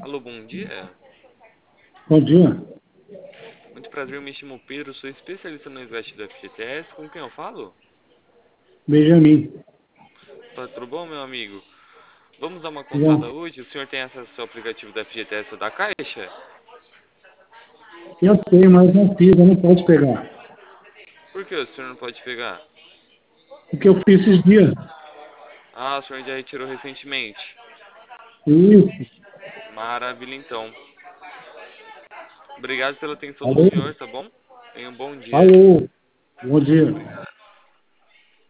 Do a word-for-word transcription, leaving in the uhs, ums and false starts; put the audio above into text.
Alô, bom dia. Bom dia, Muito prazer, eu me chamo Pedro, sou especialista no resgate do F G T S. Com quem eu falo? Benjamin. Tá tudo bom, meu amigo? Vamos dar uma contada Bom, hoje? O senhor tem acesso ao aplicativo da F G T S da Caixa? eu tenho, mas não fiz, eu não posso pegar. Por que o senhor não pode pegar? Porque eu fiz esses dias. Ah, o senhor já retirou recentemente. Isso. Maravilha, então. Obrigado pela atenção do Alô? senhor, tá bom? Tenha um bom dia. Alô? Bom dia. Obrigado.